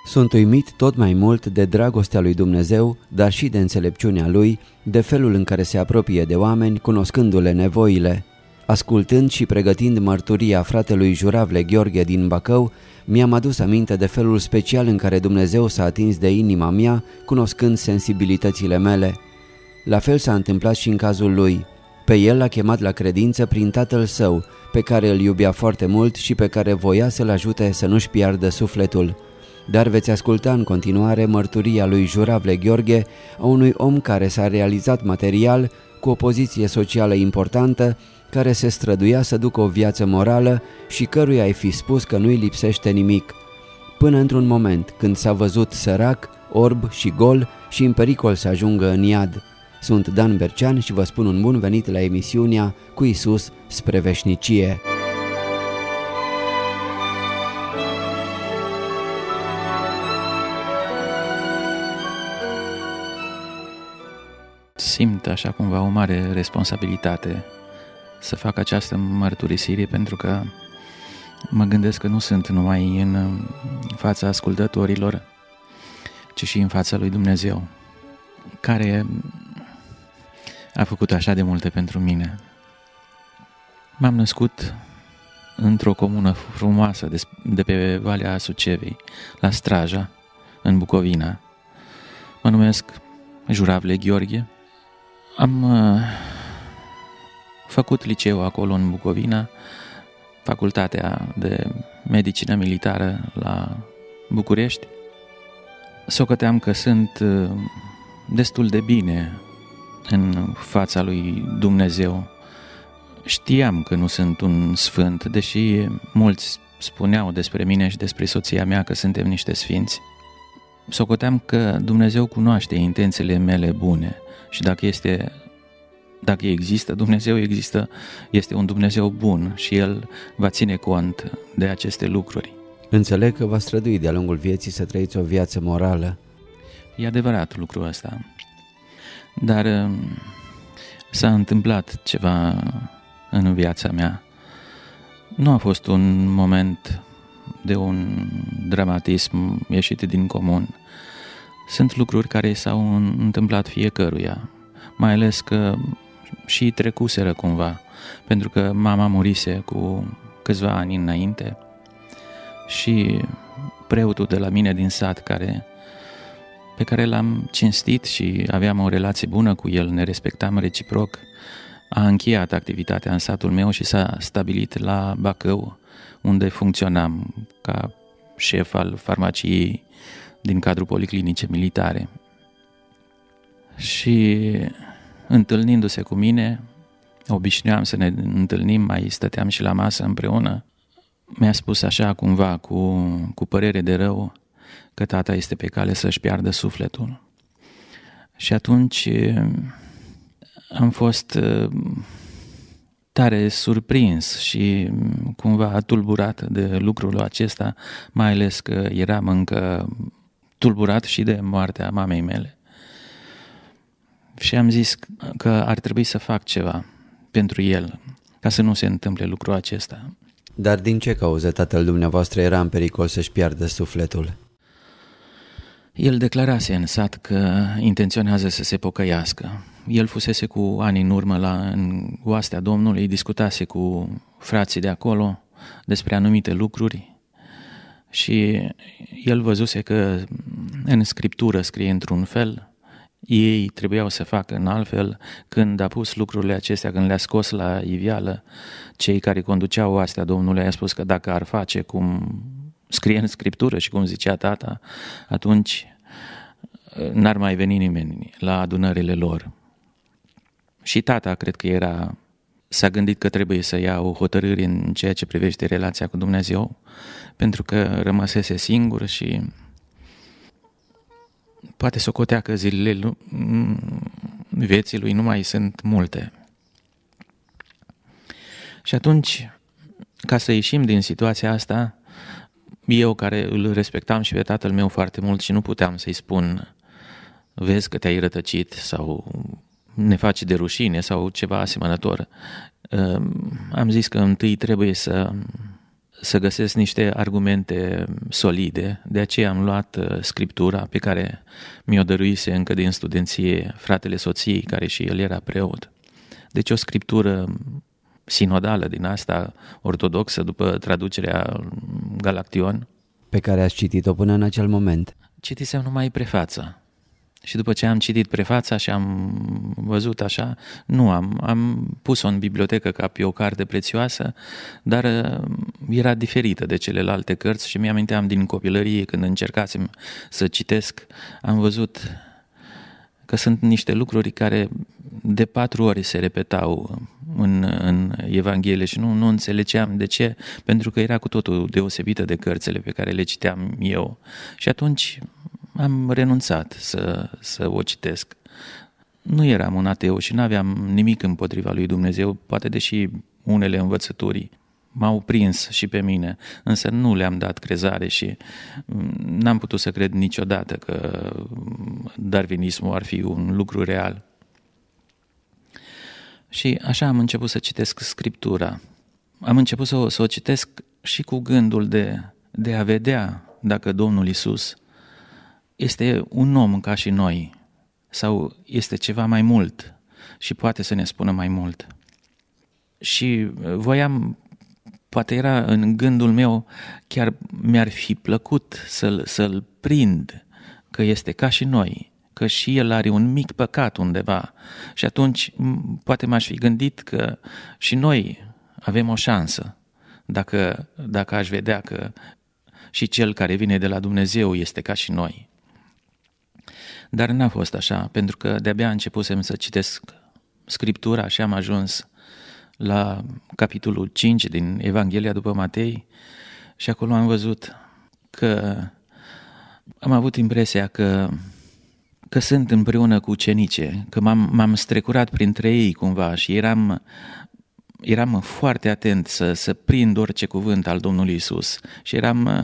Sunt uimit tot mai mult de dragostea lui Dumnezeu, dar și de înțelepciunea Lui, de felul în care se apropie de oameni, cunoscându-le nevoile. Ascultând și pregătind mărturia fratelui Juravle Gheorghe din Bacău, mi-am adus aminte de felul special în care Dumnezeu s-a atins de inima mea, cunoscând sensibilitățile mele. La fel s-a întâmplat și în cazul lui. Pe el l-a chemat la credință prin tatăl său, pe care îl iubea foarte mult și pe care voia să-l ajute să nu-și piardă sufletul. Dar veți asculta în continuare mărturia lui Juravle Gheorghe, a unui om care s-a realizat material, cu o poziție socială importantă, care se străduia să ducă o viață morală și căruia ai fi spus că nu-i lipsește nimic. Până într-un moment când s-a văzut sărac, orb și gol și în pericol să ajungă în iad. Sunt Dan Bercean și vă spun un bun venit la emisiunea Cu Iisus spre veșnicie. Simt așa cumva o mare responsabilitate să fac această mărturisire, pentru că mă gândesc că nu sunt numai în fața ascultătorilor, ci și în fața lui Dumnezeu, care a făcut așa de multe pentru mine. M-am născut într-o comună frumoasă de pe Valea Sucevei, la Straja, în Bucovina. Mă numesc Juravle Gheorghe. Am făcut liceu acolo în Bucovina, facultatea de medicină militară la București. Socoteam că sunt destul de bine în fața lui Dumnezeu. Știam că nu sunt un sfânt, deși mulți spuneau despre mine și despre soția mea că suntem niște sfinți. Socoteam că Dumnezeu cunoaște intențiile mele bune și dacă există, Dumnezeu există, este un Dumnezeu bun și El va ține cont de aceste lucruri. Înțeleg că v-ați străduit de-a lungul vieții să trăiți o viață morală. E adevărat lucrul ăsta, dar s-a întâmplat ceva în viața mea. Nu a fost un moment de un dramatism ieșit din comun. Sunt lucruri care s-au întâmplat fiecăruia, mai ales că și trecuseră cumva, pentru că mama murise cu câțiva ani înainte și preotul de la mine din sat, pe care l-am cinstit și aveam o relație bună cu el, ne respectam reciproc, a încheiat activitatea în satul meu și s-a stabilit la Bacău, unde funcționam ca șef al farmaciei din cadrul policlinice militare. Și întâlnindu-se cu mine, obișnuiam să ne întâlnim, mai stăteam și la masă împreună, mi-a spus așa cumva cu părere de rău că tata este pe cale să-și piardă sufletul. Și atunci am fost tare surprins și cumva tulburat de lucrul acesta, mai ales că eram încă tulburat și de moartea mamei mele. Și am zis că ar trebui să fac ceva pentru el, ca să nu se întâmple lucrul acesta. Dar din ce cauză tatăl dumneavoastră era în pericol să-și piardă sufletul? El declarase în sat că intenționează să se pocăiască. El fusese cu ani în urmă în oastea Domnului, discutase cu frații de acolo despre anumite lucruri și el văzuse că în Scriptură scrie într-un fel, ei trebuiau să facă în altfel. Când a pus lucrurile acestea, când le-a scos la iveală, cei care conduceau oastea Domnului i-a spus că dacă ar face cum scrie în Scriptură și cum zicea tata, atunci n-ar mai veni nimeni la adunările lor. Și tata cred că s-a gândit că trebuie să ia o hotărâre în ceea ce privește relația cu Dumnezeu, pentru că rămăsese singur și poate socotea că zilele vieții lui nu mai sunt multe. Și atunci, ca să ieșim din situația asta, eu care îl respectam și pe tatăl meu foarte mult și nu puteam să-i spun vezi că te-ai rătăcit sau ne faci de rușine sau ceva asemănător, am zis că întâi trebuie să să găsesc niște argumente solide. De aceea am luat scriptura pe care mi-o dăruise încă din studenție fratele soției, care și el era preot. Deci o scriptură sinodală din asta, ortodoxă, după traducerea Galaction. Pe care ați citit-o până în acel moment. Citisem numai prefața. Și după ce am citit prefața și am văzut așa, nu am pus-o în bibliotecă ca pe o carte prețioasă, dar era diferită de celelalte cărți și mi-aminteam din copilărie când încercasem să citesc, am văzut că sunt niște lucruri care de 4 ori se repetau în Evanghelie și nu înțelegeam de ce, pentru că era cu totul deosebită de cărțile pe care le citeam eu. Și atunci am renunțat să o citesc. Nu eram un ateu și nu aveam nimic împotriva lui Dumnezeu, poate deși unele învățături m-au prins și pe mine, însă nu le-am dat crezare și n-am putut să cred niciodată că darwinismul ar fi un lucru real. Și așa am început să citesc Scriptura. Am început să o citesc și cu gândul de a vedea dacă Domnul Iisus este un om ca și noi sau este ceva mai mult și poate să ne spună mai mult. Și voiam, poate era în gândul meu, chiar mi-ar fi plăcut să-l prind că este ca și noi, că și el are un mic păcat undeva și atunci poate m-aș fi gândit că și noi avem o șansă dacă aș vedea că și cel care vine de la Dumnezeu este ca și noi. Dar n-a fost așa, pentru că de-abia începusem să citesc Scriptura și am ajuns la capitolul 5 din Evanghelia după Matei și acolo am văzut că am avut impresia că sunt împreună cu ucenice, că m-am strecurat printre ei cumva și eram foarte atent să prind orice cuvânt al Domnului Iisus și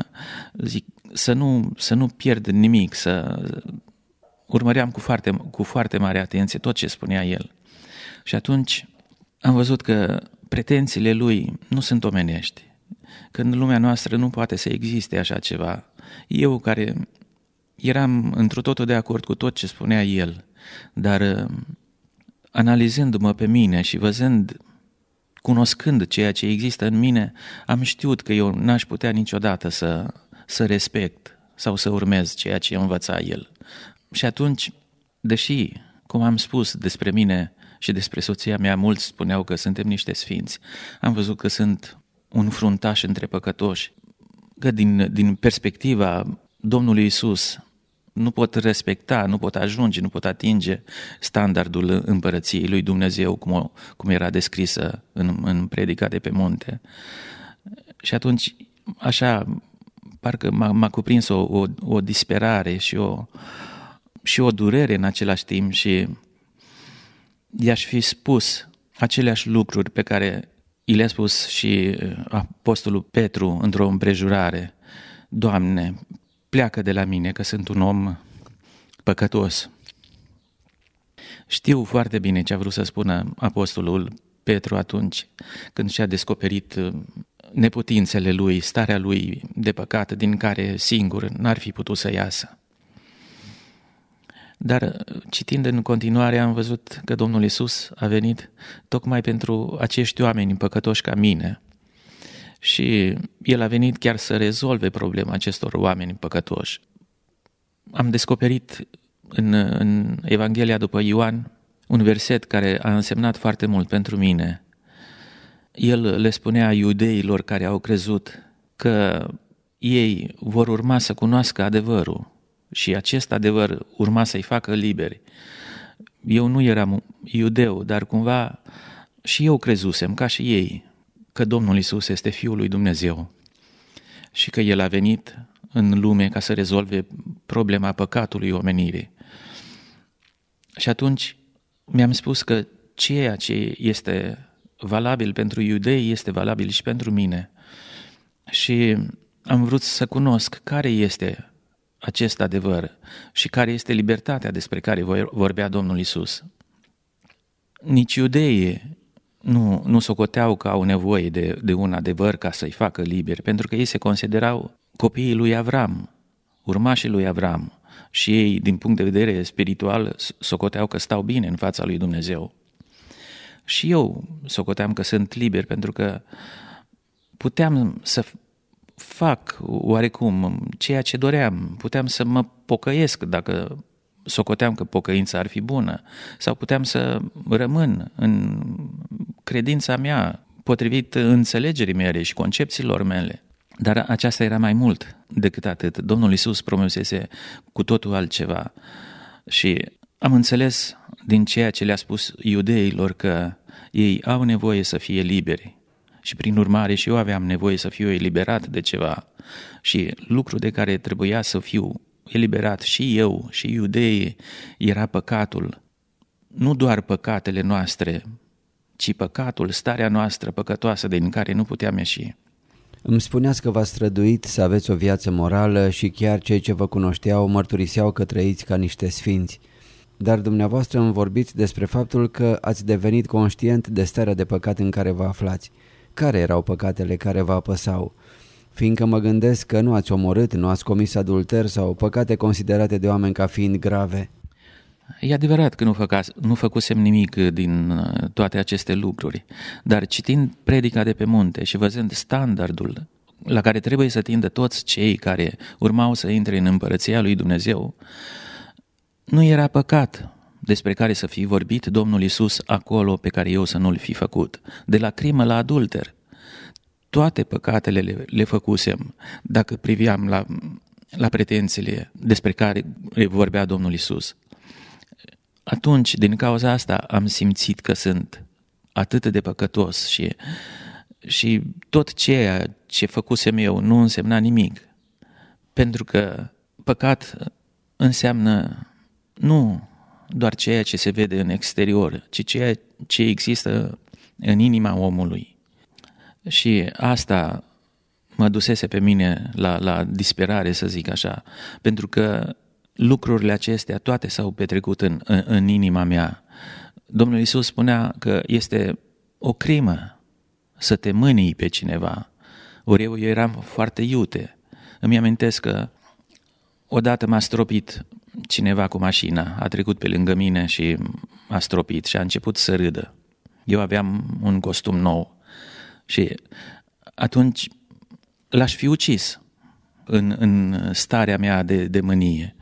să nu pierd nimic, urmăream cu foarte mare atenție tot ce spunea el. Și atunci am văzut că pretențiile lui nu sunt omenești, că în lumea noastră nu poate să existe așa ceva. Eu care eram întru totul de acord cu tot ce spunea el, dar analizându-mă pe mine și cunoscând ceea ce există în mine, am știut că eu n-aș putea niciodată să respect sau să urmez ceea ce învăța el. Și atunci, deși, cum am spus despre mine și despre soția mea, mulți spuneau că suntem niște sfinți, am văzut că sunt un fruntaș între păcătoși, că din perspectiva Domnului Iisus nu pot respecta, nu pot ajunge, nu pot atinge standardul împărăției lui Dumnezeu, cum era descrisă în predica de pe munte. Și atunci, așa, parcă m-a cuprins o disperare și o durere în același timp și i-aș fi spus aceleași lucruri pe care i le-a spus și apostolul Petru într-o împrejurare. Doamne, pleacă de la mine că sunt un om păcătos. Știu foarte bine ce a vrut să spună apostolul Petru atunci când și-a descoperit neputințele lui, starea lui de păcat din care singur n-ar fi putut să iasă. Dar citind în continuare am văzut că Domnul Iisus a venit tocmai pentru acești oameni păcătoși ca mine și El a venit chiar să rezolve problema acestor oameni păcătoși. Am descoperit în Evanghelia după Ioan un verset care a însemnat foarte mult pentru mine. El le spunea iudeilor care au crezut că ei vor urma să cunoască adevărul și acest adevăr urma să-i facă liberi. Eu nu eram iudeu, dar cumva și eu crezusem, ca și ei, că Domnul Iisus este Fiul lui Dumnezeu și că El a venit în lume ca să rezolve problema păcatului omenirii. Și atunci mi-am spus că ceea ce este valabil pentru iudei este valabil și pentru mine. Și am vrut să cunosc care este acest adevăr și care este libertatea despre care vorbea Domnul Iisus. Nici iudeii nu socoteau că au nevoie de un adevăr ca să-i facă liberi, pentru că ei se considerau copiii lui Avram, urmașii lui Avram, și ei, din punct de vedere spiritual, socoteau că stau bine în fața lui Dumnezeu. Și eu socoteam că sunt liber, pentru că puteam să fac oarecum ceea ce doream, puteam să mă pocăiesc dacă socoteam că pocăința ar fi bună, sau puteam să rămân în credința mea, potrivit înțelegerii mele și concepțiilor mele. Dar aceasta era mai mult decât atât. Domnul Iisus promisese cu totul altceva. Și am înțeles din ceea ce le-a spus iudeilor că ei au nevoie să fie liberi. Și prin urmare și eu aveam nevoie să fiu eliberat de ceva. Și lucru de care trebuia să fiu eliberat și eu și iudeii era păcatul. Nu doar păcatele noastre, ci păcatul, starea noastră păcătoasă din care nu puteam ieși. Îmi spuneați că v-ați străduit să aveți o viață morală și chiar cei ce vă cunoșteau mărturiseau că trăiți ca niște sfinți. Dar dumneavoastră îmi vorbiți despre faptul că ați devenit conștient de starea de păcat în care vă aflați. Care erau păcatele care vă apăsau? Fiindcă mă gândesc că nu ați omorât, nu ați comis adulter sau păcate considerate de oameni ca fiind grave. E adevărat că nu făcusem nimic din toate aceste lucruri, dar citind predica de pe munte și văzând standardul la care trebuie să tindă toți cei care urmau să intre în împărăția lui Dumnezeu, nu era păcat despre care să fi vorbit Domnul Iisus acolo pe care eu să nu-l fi făcut, de la crimă la adulter. Toate păcatele le făcusem dacă priveam la pretențiile despre care vorbea Domnul Iisus. Atunci, din cauza asta, am simțit că sunt atât de păcătos și tot ceea ce făcusem eu nu însemna nimic. Pentru că păcat înseamnă nu doar ceea ce se vede în exterior, ci ceea ce există în inima omului. Și asta mă dusese pe mine la disperare, să zic așa, pentru că lucrurile acestea toate s-au petrecut în inima mea. Domnul Iisus spunea că este o crimă să te mânii pe cineva. Ori eu eram foarte iute. Îmi amintesc că odată m-a stropit cineva cu mașina, a trecut pe lângă mine și m-a stropit și a început să râdă. Eu aveam un costum nou și atunci l-aș fi ucis în starea mea de mânie.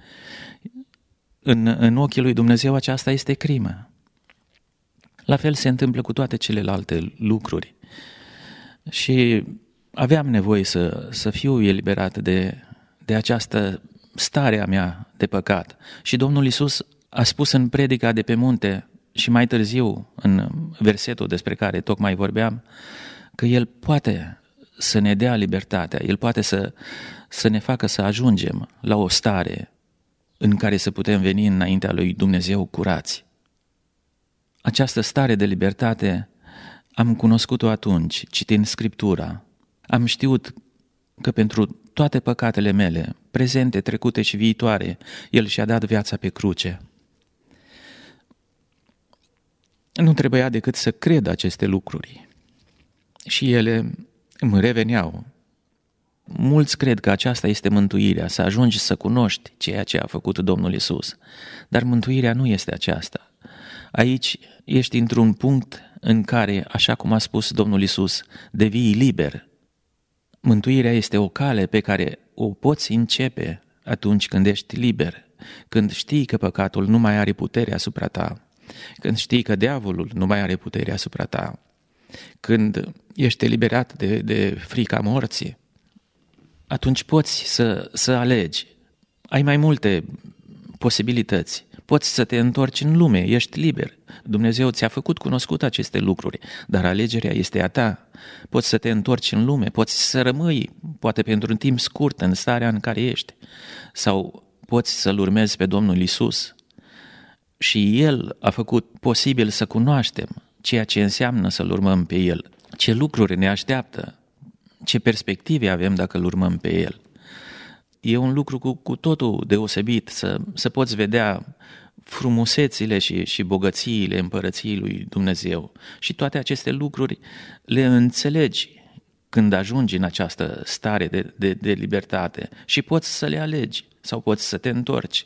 În ochii lui Dumnezeu aceasta este crimă. La fel se întâmplă cu toate celelalte lucruri. Și aveam nevoie să fiu eliberat de această stare a mea de păcat. Și Domnul Iisus a spus în predica de pe munte și mai târziu în versetul despre care tocmai vorbeam, că El poate să ne dea libertatea, El poate să ne facă să ajungem la o stare în care să putem veni înaintea lui Dumnezeu curați. Această stare de libertate am cunoscut-o atunci, citind Scriptura. Am știut că pentru toate păcatele mele, prezente, trecute și viitoare, El și-a dat viața pe cruce. Nu trebuia decât să cred aceste lucruri și ele îmi reveneau. Mulți cred că aceasta este mântuirea, să ajungi să cunoști ceea ce a făcut Domnul Iisus. Dar mântuirea nu este aceasta. Aici ești într-un punct în care, așa cum a spus Domnul Iisus, devii liber. Mântuirea este o cale pe care o poți începe atunci când ești liber, când știi că păcatul nu mai are putere asupra ta, când știi că diavolul nu mai are putere asupra ta, când ești eliberat de frica morții. Atunci poți să alegi. Ai mai multe posibilități. Poți să te întorci în lume, ești liber. Dumnezeu ți-a făcut cunoscut aceste lucruri, dar alegerea este a ta. Poți să te întorci în lume, poți să rămâi, poate pentru un timp scurt, în starea în care ești. Sau poți să-L urmezi pe Domnul Iisus. Și El a făcut posibil să cunoaștem ceea ce înseamnă să-L urmăm pe El. Ce lucruri ne așteaptă, ce perspective avem dacă îl urmăm pe El. E un lucru cu totul deosebit să poți vedea frumusețile și bogățiile împărăției lui Dumnezeu. Și toate aceste lucruri le înțelegi când ajungi în această stare de libertate și poți să le alegi sau poți să te întorci.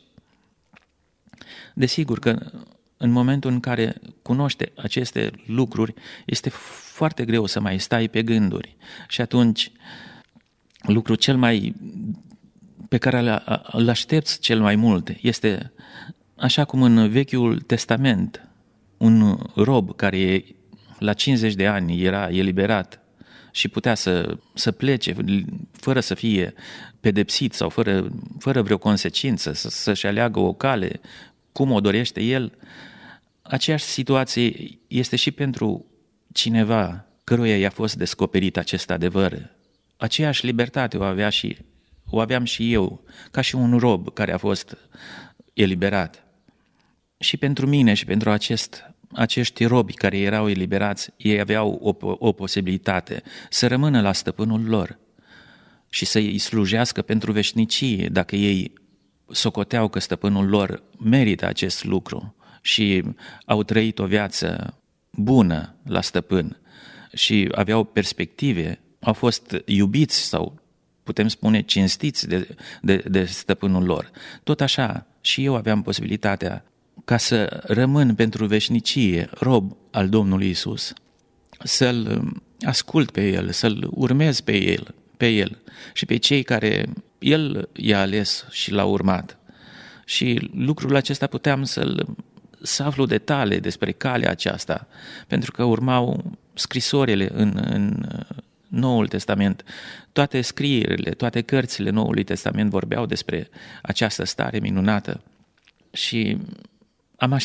Desigur că în momentul în care cunoști aceste lucruri, este foarte greu să mai stai pe gânduri. Și atunci, lucrul cel mai pe care îl aștepți cel mai mult este, așa cum în Vechiul Testament, un rob care la 50 de ani era eliberat și putea să plece fără să fie pedepsit sau fără vreo consecință, să-și aleagă o cale cum o dorește el. Aceeași situație este și pentru cineva căruia i-a fost descoperit acest adevăr. Aceeași libertate o aveam și eu, ca și un rob care a fost eliberat. Și pentru mine și pentru acești robi care erau eliberați, ei aveau o posibilitate să rămână la stăpânul lor și să îi slujească pentru veșnicie, dacă ei socoteau că stăpânul lor merită acest lucru și au trăit o viață bună la stăpân și aveau perspective, au fost iubiți sau putem spune cinstiți de stăpânul lor. Tot așa și eu aveam posibilitatea ca să rămân pentru veșnicie rob al Domnului Iisus, să-L ascult pe El, să-L urmez pe El și pe cei care El i-a ales și l-a urmat. Și lucrul acesta puteam să aflu detalii despre calea aceasta, pentru că urmau scrisorile în Noul Testament. Toate scrierile, toate cărțile Noului Testament vorbeau despre această stare minunată. Și am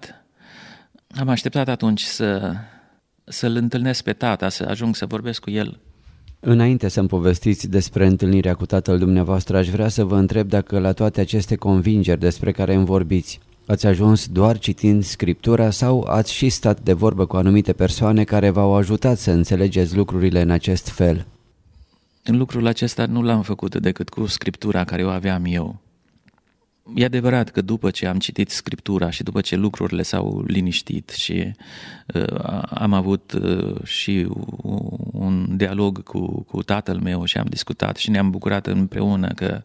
așteptat atunci să-L întâlnesc pe Tata, să ajung să vorbesc cu El. Înainte să-mi povestiți despre întâlnirea cu tatăl dumneavoastră, aș vrea să vă întreb dacă la toate aceste convingeri despre care îmi vorbiți, ați ajuns doar citind Scriptura sau ați și stat de vorbă cu anumite persoane care v-au ajutat să înțelegeți lucrurile în acest fel? În lucrul acesta nu l-am făcut decât cu Scriptura care o aveam eu. E adevărat că după ce am citit Scriptura și după ce lucrurile s-au liniștit și am avut și un dialog cu tatăl meu și am discutat și ne-am bucurat împreună că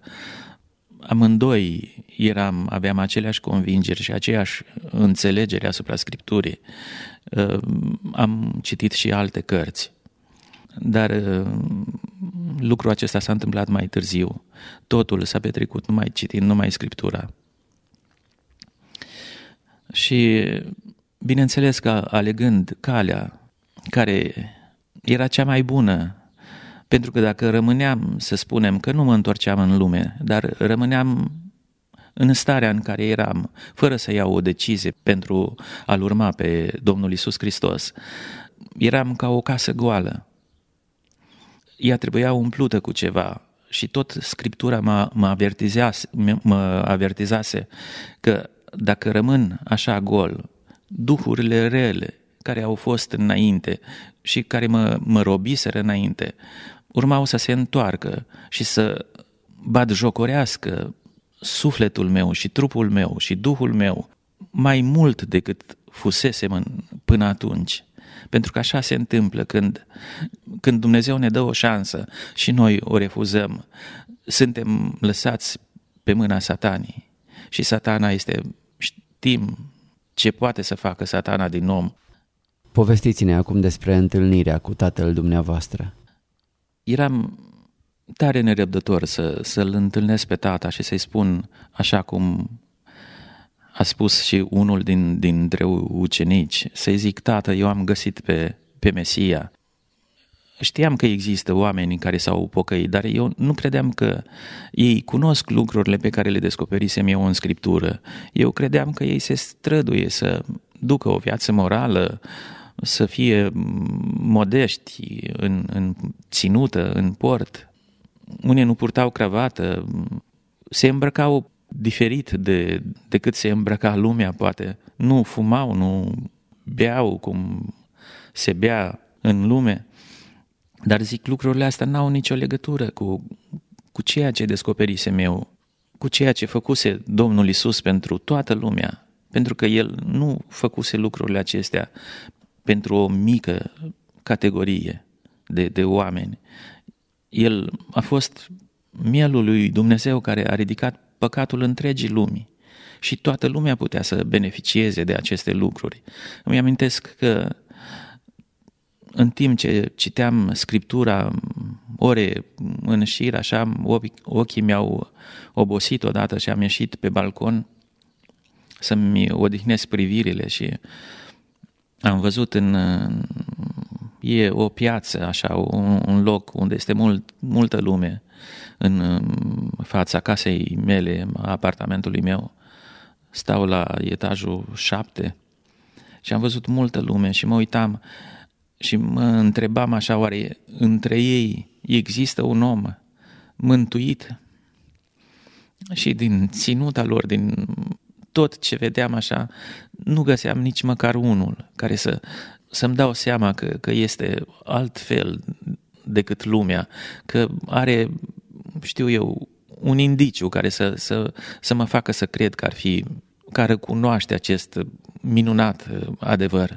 amândoi aveam aceleași convingeri și aceeași înțelegere asupra Scripturii. Am citit și alte cărți, dar lucrul acesta s-a întâmplat mai târziu. Totul s-a petrecut numai citind, numai Scriptura. Și bineînțeles că alegând calea care era cea mai bună, pentru că dacă rămâneam, să spunem, că nu mă întorceam în lume, dar rămâneam în starea în care eram, fără să iau o decizie pentru a-L urma pe Domnul Iisus Hristos, eram ca o casă goală. Ea trebuia umplută cu ceva și tot Scriptura mă avertizase că dacă rămân așa gol, duhurile rele care au fost înainte și care mă robiseră înainte, urmau să se întoarcă și să batjocorească sufletul meu și trupul meu și duhul meu mai mult decât fusesem până atunci. Pentru că așa se întâmplă când Dumnezeu ne dă o șansă și noi o refuzăm, suntem lăsați pe mâna Satanii. Și Satana știm ce poate să facă Satana din om. Povestiți-ne acum despre întâlnirea cu tatăl dumneavoastră. Eram tare nerăbdător să-L întâlnesc pe tata și să-i spun, așa cum a spus și unul dintre ucenici, să-i zic: tată, eu am găsit pe Mesia. Știam că există oameni care s-au pocăit, dar eu nu credeam că ei cunosc lucrurile pe care le descoperisem eu în Scriptură. Eu credeam că ei se străduie să ducă o viață morală, să fie modești în ținută, în port. Unii nu purtau cravată, se îmbrăcau diferit decât se îmbrăca lumea, poate. Nu fumau, nu beau cum se bea în lume. Dar zic, lucrurile astea n-au nicio legătură cu ceea ce descoperisem eu, cu ceea ce făcuse Domnul Iisus pentru toată lumea. pentru că el nu făcuse lucrurile acestea pentru o mică categorie de oameni. El a fost mielul lui Dumnezeu care a ridicat păcatul întregii lumii și toată lumea putea să beneficieze de aceste lucruri. Îmi amintesc că în timp ce citeam Scriptura ore în șir, așa, ochii mi-au obosit odată și am ieșit pe balcon să-mi odihnesc privirile și am văzut e o piață, așa, un loc unde este multă lume în fața casei mele, a apartamentului meu. Stau la etajul 7 și am văzut multă lume și mă uitam și mă întrebam așa, oare între ei există un om mântuit? Și din ținuta lor, din tot ce vedeam așa, nu găseam nici măcar unul care să-mi dau seama că este altfel decât lumea, că are, știu eu, un indiciu care să mă facă să cred că că recunoaște acest minunat adevăr.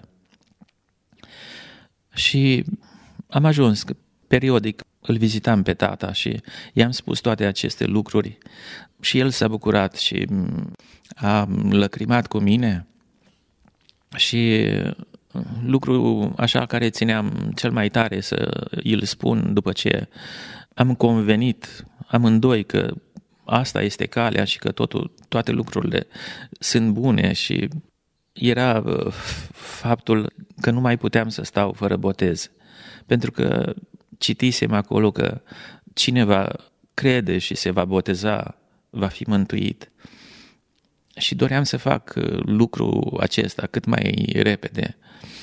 Și am ajuns că periodic îl vizitam pe tata și i-am spus toate aceste lucruri și el s-a bucurat și a lăcrimat cu mine și lucru așa care țineam cel mai tare să îl spun după ce am convenit amândoi că asta este calea și că toate lucrurile sunt bune și era faptul că nu mai puteam să stau fără botez, pentru că citisem acolo că cine va crede și se va boteza va fi mântuit. Și doream să fac lucrul acesta cât mai repede.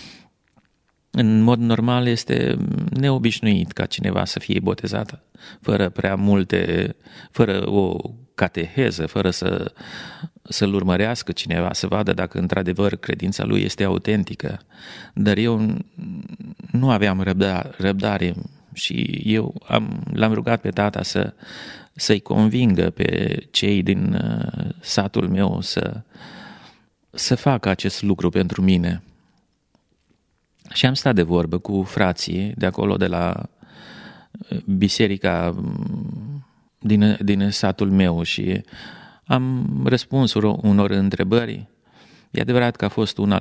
În mod normal este neobișnuit ca cineva să fie botezat fără prea multe, fără o cateheză, fără să-l urmărească cineva, să vadă dacă într-adevăr credința lui este autentică. Dar eu nu aveam răbdare și eu l-am rugat pe tata să-i convingă pe cei din satul meu să facă acest lucru pentru mine. Și am stat de vorbă cu frații de acolo, de la biserica din satul meu și am răspuns unor întrebări. E adevărat că a fost una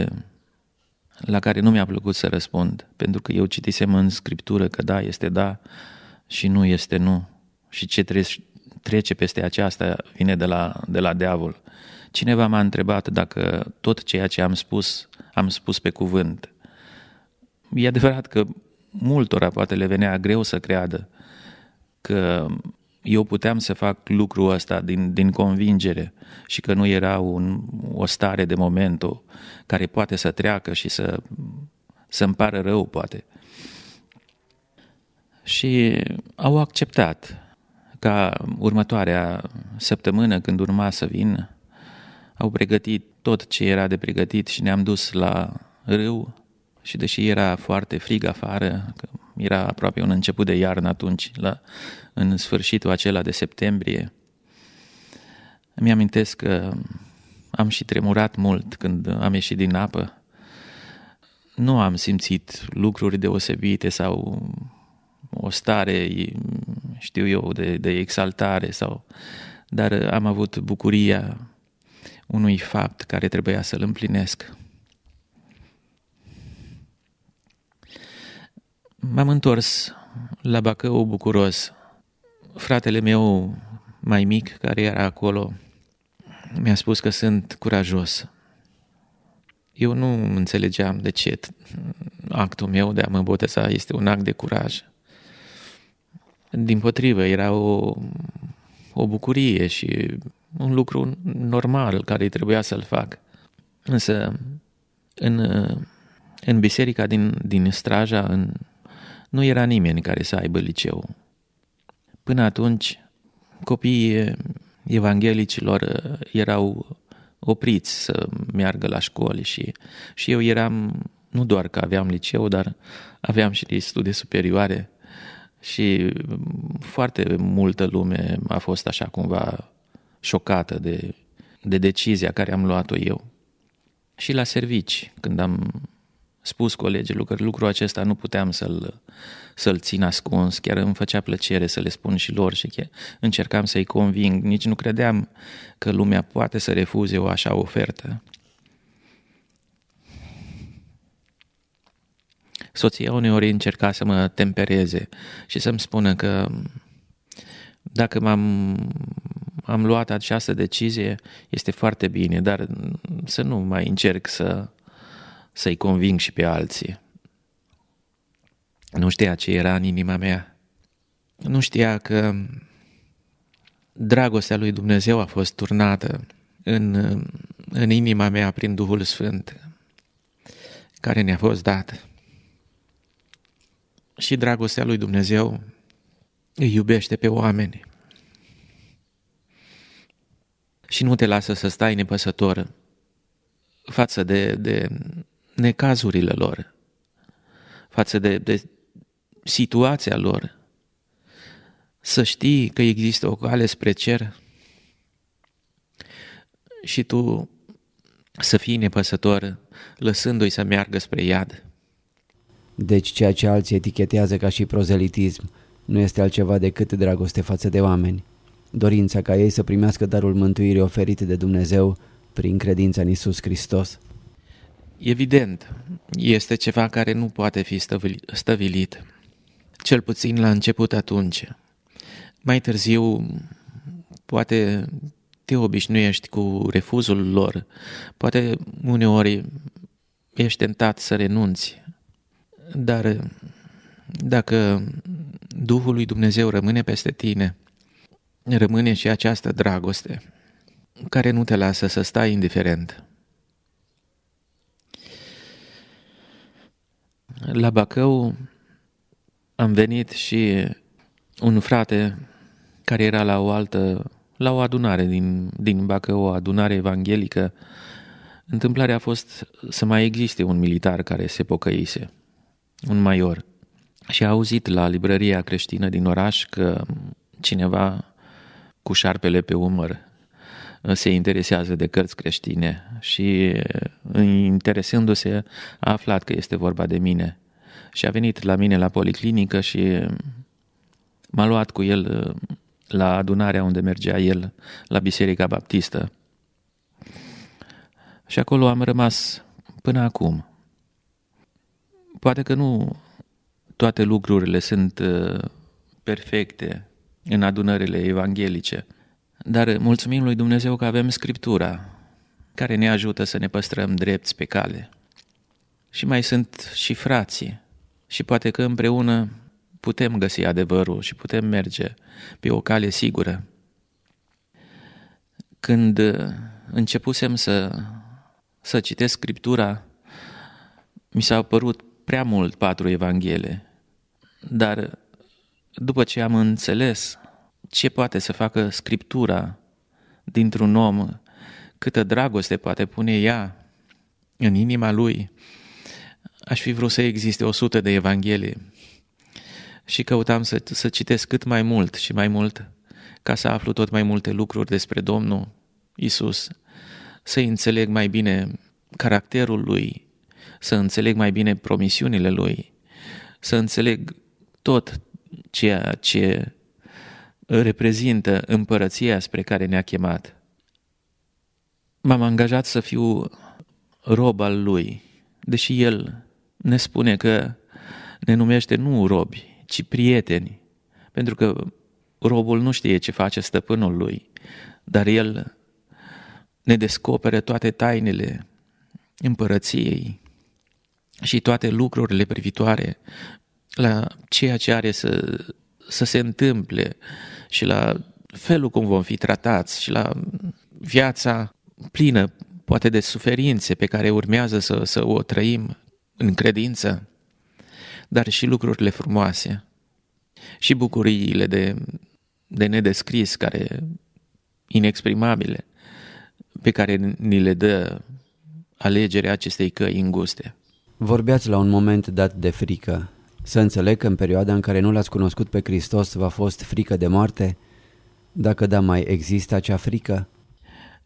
la care nu mi-a plăcut să răspund, pentru că eu citisem în Scriptură că da este da și nu este nu. Și ce trece peste aceasta vine de la diavol. Cineva m-a întrebat dacă tot ceea ce am spus pe cuvânt. E adevărat că multora poate le venea greu să creadă că eu puteam să fac lucrul ăsta din convingere și că nu era o stare de moment care poate să treacă și să-mi pară rău, poate. Și au acceptat ca următoarea săptămână, când urma să vin, au pregătit tot ce era de pregătit și ne-am dus la râu. Și deși era foarte frig afară, că era aproape un început de iarnă atunci, în sfârșitul acela de septembrie, îmi amintesc că am și tremurat mult când am ieșit din apă. Nu am simțit lucruri deosebite sau o stare, știu eu, de exaltare, dar am avut bucuria unui fapt care trebuia să-l împlinesc. M-am întors la Bacău bucuros. Fratele meu mai mic, care era acolo, mi-a spus că sunt curajos. Eu nu înțelegeam de ce actul meu de a mă boteza este un act de curaj. Dimpotrivă, era o bucurie și un lucru normal care trebuia să-l fac. Însă, în biserica din Straja, nu era nimeni care să aibă liceu. Până atunci, copiii evanghelicilor erau opriți să meargă la școli și eu eram, nu doar că aveam liceu, dar aveam și studii superioare și foarte multă lume a fost așa cumva șocată de decizia care am luat-o eu. Și la servici, când am spus colegilor că lucrul acesta nu puteam să-l țin ascuns, chiar îmi făcea plăcere să le spun și lor și încercam să-i conving, nici nu credeam că lumea poate să refuze o așa ofertă. Soția uneori încerca să mă tempereze și să-mi spună că dacă am luat această decizie, este foarte bine, dar să nu mai încerc să-i conving și pe alții. Nu știa ce era în inima mea. Nu știa că dragostea lui Dumnezeu a fost turnată în inima mea prin Duhul Sfânt, care ne-a fost dat. Și dragostea lui Dumnezeu îi iubește pe oameni și nu te lasă să stai nepăsător față de necazurile lor, față de situația lor. Să știi că există o cale spre cer și tu să fii nepăsător, lăsându-i să meargă spre iad. Deci ceea ce alții etichetează ca și prozelitism nu este altceva decât dragoste față de oameni, dorința ca ei să primească darul mântuirii oferit de Dumnezeu prin credința în Iisus Hristos. Evident, este ceva care nu poate fi stăvilit, cel puțin la început atunci. Mai târziu, poate te obișnuiești cu refuzul lor, poate uneori ești tentat să renunți, dar dacă Duhul lui Dumnezeu rămâne peste tine, rămâne și această dragoste care nu te lasă să stai indiferent. La Bacău am venit și un frate care era la o adunare din Bacău, o adunare evanghelică. Întâmplarea a fost să mai existe un militar care se pocăise, un major, și a auzit la librăria creștină din oraș că cineva cu șarpele pe umăr se interesează de cărți creștine și, interesându-se, a aflat că este vorba de mine și a venit la mine la policlinică și m-a luat cu el la adunarea unde mergea el, la Biserica Baptistă. Și acolo am rămas până acum. Poate că nu toate lucrurile sunt perfecte în adunările evanghelice, dar mulțumim lui Dumnezeu că avem Scriptura care ne ajută să ne păstrăm drepți pe cale. Și mai sunt și frații și poate că împreună putem găsi adevărul și putem merge pe o cale sigură. Când începusem să citesc Scriptura, mi s-au părut prea mult 4 evanghele, dar după ce am înțeles ce poate să facă Scriptura dintr-un om, câtă dragoste poate pune ea în inima lui, aș fi vrut să existe 100 de evanghelii și căutam să citesc cât mai mult și mai mult ca să aflu tot mai multe lucruri despre Domnul Iisus, să înțeleg mai bine caracterul lui, să înțeleg mai bine promisiunile lui, să înțeleg tot ceea ce reprezintă împărăția spre care ne-a chemat. M-am angajat să fiu rob al lui, deși el ne spune că ne numește nu robi, ci prieteni, pentru că robul nu știe ce face stăpânul lui, dar el ne descoperă toate tainele împărăției și toate lucrurile privitoare la ceea ce are să se întâmple și la felul cum vom fi tratați și la viața plină, poate de suferințe pe care urmează să o trăim în credință, dar și lucrurile frumoase și bucuriile de nedescris, inexprimabile, pe care ni le dă alegerea acestei căi înguste. Vorbeați la un moment dat de frică. Să înțeleg că în perioada în care nu l-ați cunoscut pe Hristos v-a fost frică de moarte? Dacă da, mai există acea frică?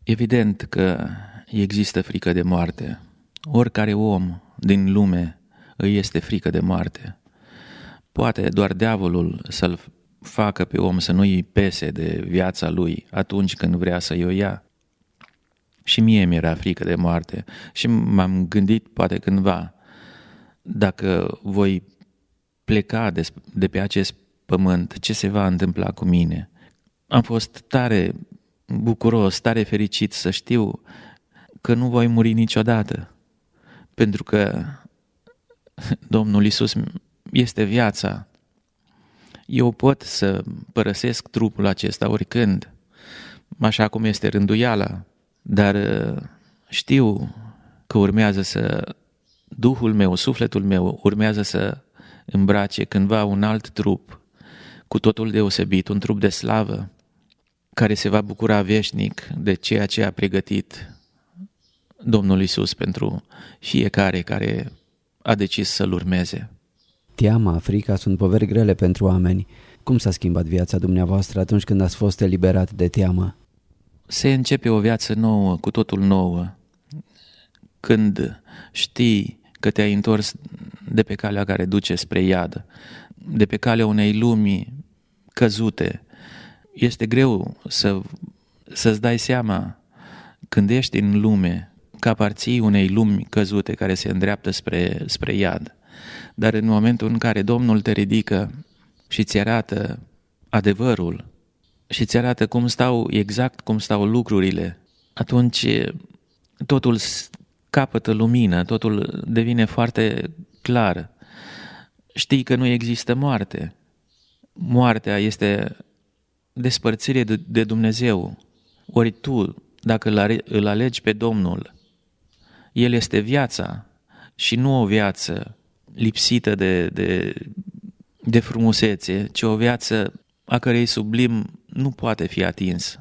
Evident că există frică de moarte. Oricare om din lume îi este frică de moarte. Poate doar diavolul să-l facă pe om să nu-i pese de viața lui atunci când vrea să-i o ia. Și mie mi-era frică de moarte și m-am gândit poate cândva, dacă voi pleca de pe acest pământ, ce se va întâmpla cu mine? Am fost tare bucuros, tare fericit să știu că nu voi muri niciodată, pentru că Domnul Iisus este viața. Eu pot să părăsesc trupul acesta oricând, așa cum este rânduiala, dar știu că Duhul meu, sufletul meu urmează să îmbrace cândva un alt trup, cu totul deosebit, un trup de slavă, care se va bucura veșnic de ceea ce a pregătit Domnul Iisus pentru fiecare care a decis să-L urmeze. Teama, frica sunt poveri grele pentru oameni. Cum s-a schimbat viața dumneavoastră atunci când ați fost eliberat de teamă? Se începe o viață nouă, cu totul nouă, când știi că te-ai întors de pe calea care duce spre iad, de pe calea unei lumi căzute. Este greu să-ți dai seama când ești în lume că aparții unei lumi căzute care se îndreaptă spre iad. Dar în momentul în care Domnul te ridică și îți arată adevărul și îți arată exact cum stau lucrurile, atunci totul capătă lumină, totul devine foarte clar. Știi că nu există moarte. Moartea este despărțire de Dumnezeu. Ori tu, dacă îl alegi pe Domnul, El este viața și nu o viață lipsită de frumusețe, ci o viață a cărei sublim nu poate fi atins.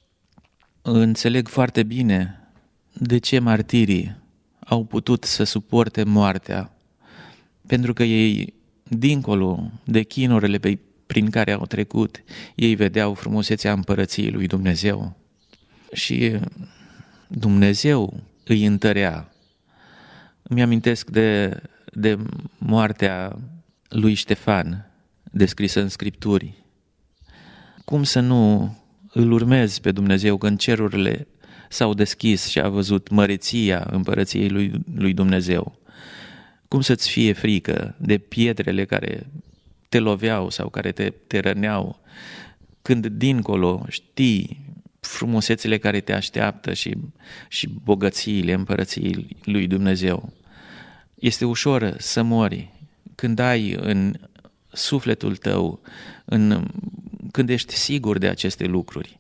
Înțeleg foarte bine de ce martirii au putut să suporte moartea, pentru că ei, dincolo de chinurile prin care au trecut, ei vedeau frumusețea împărăției lui Dumnezeu și Dumnezeu îi întărea. Îmi amintesc de moartea lui Ștefan, descrisă în Scripturi. Cum să nu îl urmezi pe Dumnezeu când cerurile s-au deschis și a văzut măreția împărăției lui Dumnezeu? Cum să-ți fie frică de pietrele care te loveau sau care te răneau, când dincolo știi frumusețile care te așteaptă și bogățiile împărăției lui Dumnezeu? Este ușor să mori când ai în sufletul tău, când ești sigur de aceste lucruri,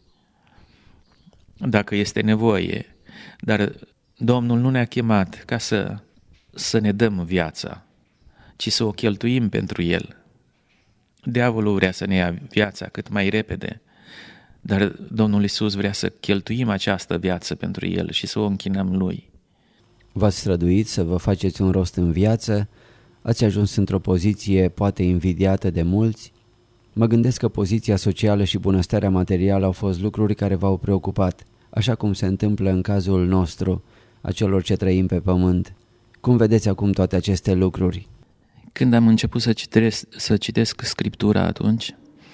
dacă este nevoie. Dar Domnul nu ne-a chemat ca să ne dăm viața, ci să o cheltuim pentru El. Diavolul vrea să ne ia viața cât mai repede, dar Domnul Iisus vrea să cheltuim această viață pentru El și să o închinăm Lui. V-ați străduit să vă faceți un rost în viață, ați ajuns într-o poziție poate invidiată de mulți. Mă gândesc că poziția socială și bunăstarea materială au fost lucruri care v-au preocupat, așa cum se întâmplă în cazul nostru, a celor ce trăim pe pământ. Cum vedeți acum toate aceste lucruri? Când am început să citesc Scriptura atunci,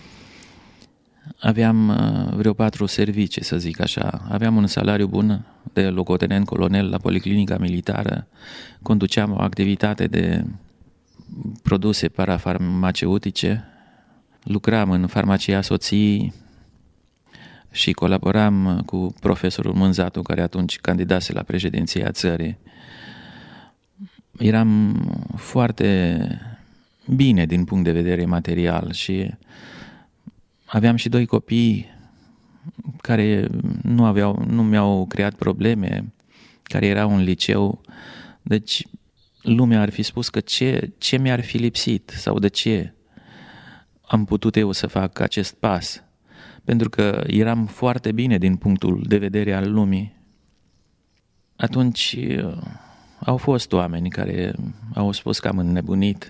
aveam vreo 4 servicii, să zic așa. Aveam un salariu bun de locotenent colonel la Policlinica Militară, conduceam o activitate de produse parafarmaceutice, lucram în farmacia soției și colaboram cu profesorul Mânzatu, care atunci candidase la președinția țării. Eram foarte bine din punct de vedere material și aveam și 2 copii care nu mi-au creat probleme, care erau în liceu. Deci lumea ar fi spus că ce mi-ar fi lipsit sau de ce am putut eu să fac acest pas, pentru că eram foarte bine din punctul de vedere al lumii. Atunci au fost oameni care au spus că am înnebunit,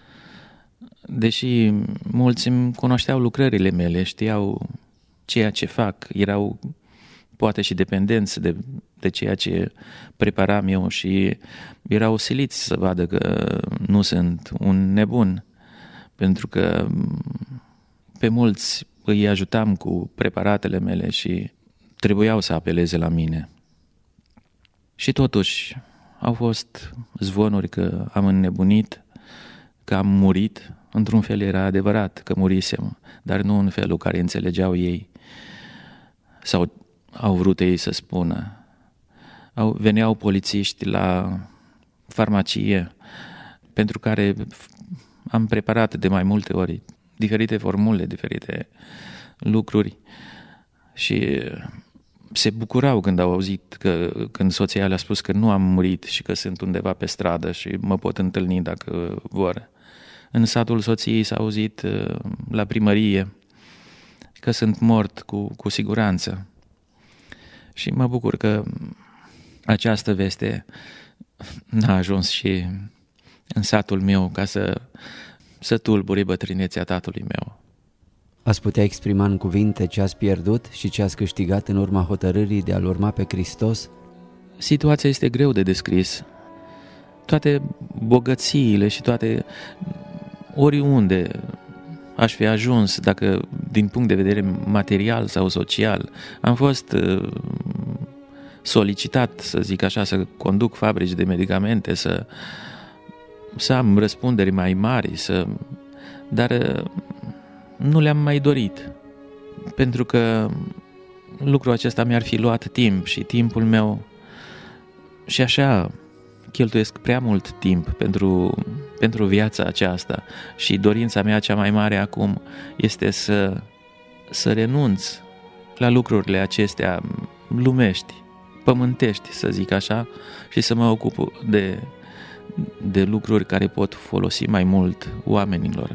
deși mulți îmi cunoșteau lucrările mele, știau ceea ce fac, erau poate și dependenți de ceea ce preparam eu și erau siliți să vadă că nu sunt un nebun, pentru că pe mulți îi ajutam cu preparatele mele și trebuiau să apeleze la mine. Și totuși au fost zvonuri că am înnebunit, că am murit. Într-un fel era adevărat că murisem, dar nu în felul care înțelegeau ei sau au vrut ei să spună. Veneau polițiști la farmacie, pentru care am preparat de mai multe ori diferite formule, diferite lucruri și se bucurau când au auzit când soția le-a spus că nu am murit și că sunt undeva pe stradă și mă pot întâlni dacă vor. În satul soției s-a auzit la primărie că sunt mort cu siguranță. Și mă bucur că această veste n-a ajuns și în satul meu ca să tulbure bătrânețea tatălui meu. Ați putea exprima în cuvinte ce ați pierdut și ce ați câștigat în urma hotărârii de a-L urma pe Hristos? Situația este greu de descris. Toate bogățiile și toate, oriunde aș fi ajuns, dacă din punct de vedere material sau social, am fost solicitat, să zic așa, să conduc fabrici de medicamente, să am răspunderi mai mari, dar nu le-am mai dorit, pentru că lucrul acesta mi-ar fi luat timp și timpul meu și așa cheltuiesc prea mult timp pentru viața aceasta și dorința mea cea mai mare acum este să renunț la lucrurile acestea lumești, pământești, să zic așa, și să mă ocup de lucruri care pot folosi mai mult oamenilor.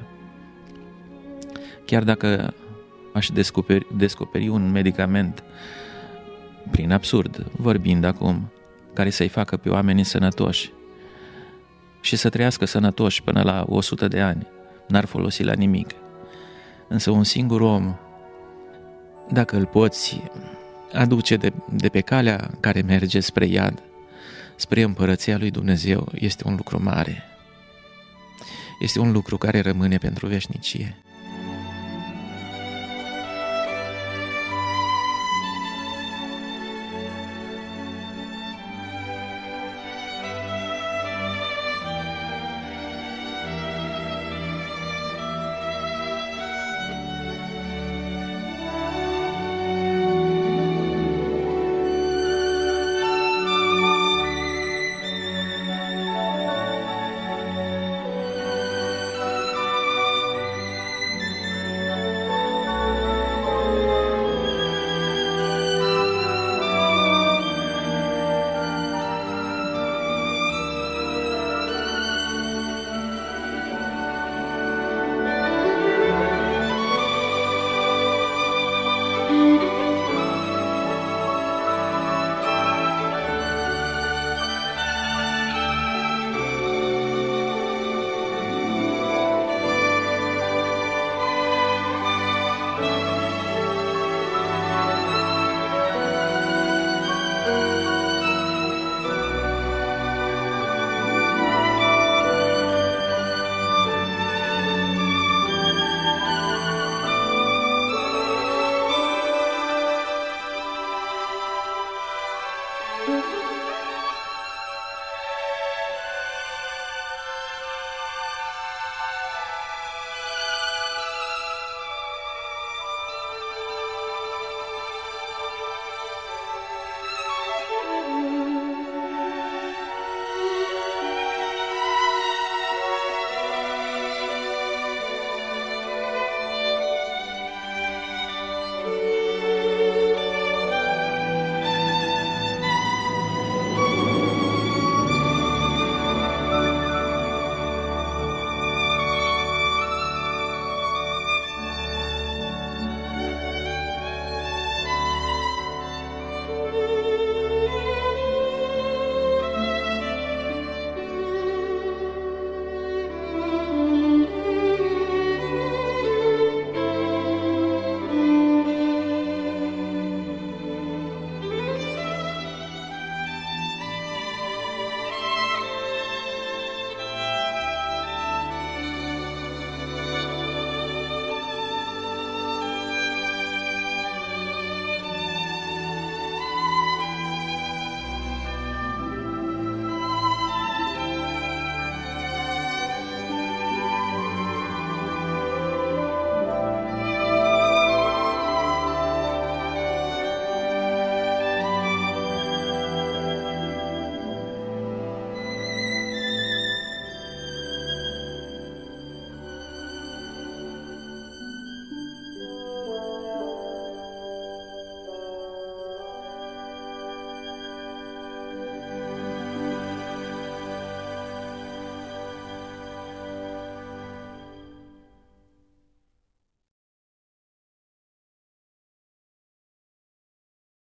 Chiar dacă aș descoperi un medicament, prin absurd, vorbind acum, care să-i facă pe oamenii sănătoși și să trăiască sănătoși până la 100 de ani, n-ar folosi la nimic. Însă un singur om, dacă îl poți aduce de pe calea care merge spre iad, spre împărăția lui Dumnezeu, este un lucru mare. Este un lucru care rămâne pentru veșnicie.